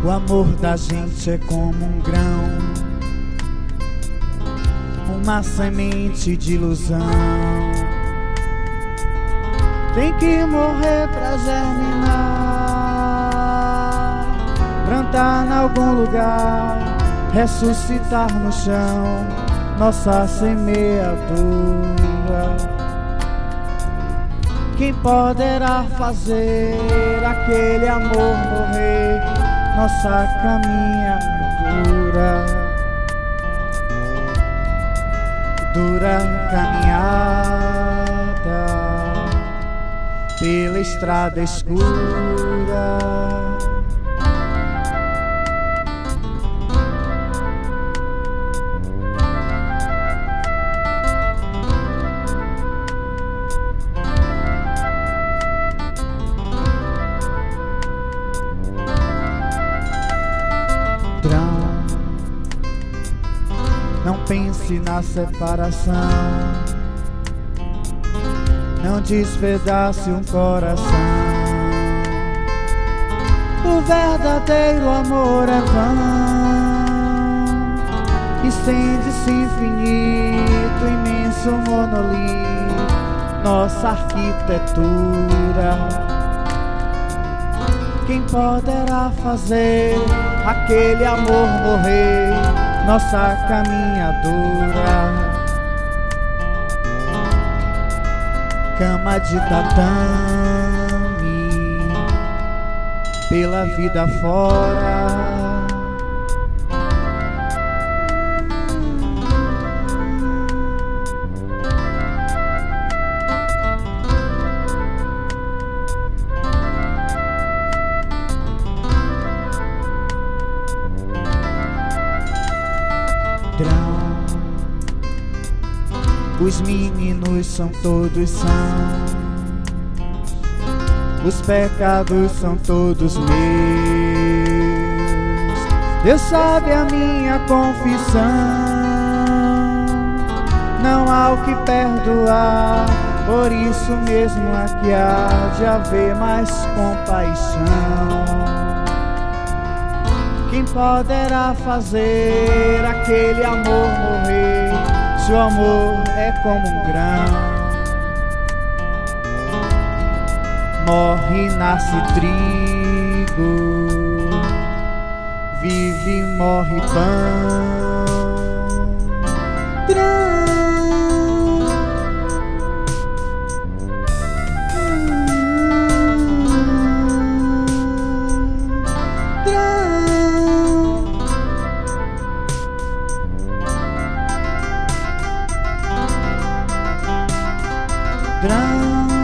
O amor da gente é como um grão, uma semente de ilusão. Tem que morrer pra germinar, plantar em algum lugar, ressuscitar no chão nossa semeadura. Quem poderá fazer aquele amor morrer? Nossa caminhadura, dura caminhada pela estrada escura. Não pense na separação, não despedace um coração. O verdadeiro amor é vão, estende-se infinito, imenso monolito, nossa arquitetura. Quem poderá fazer aquele amor morrer? Nossa caminhadura, cama de tatame pela vida fora. Os meninos são todos sãos, os pecados são todos meus. Deus sabe a minha confissão, não há o que perdoar, por isso mesmo aqui há de haver mais compaixão. Quem poderá fazer aquele amor morrer? Se o amor é como um grão, morre e nasce trigo, vive e morre pão. Drão.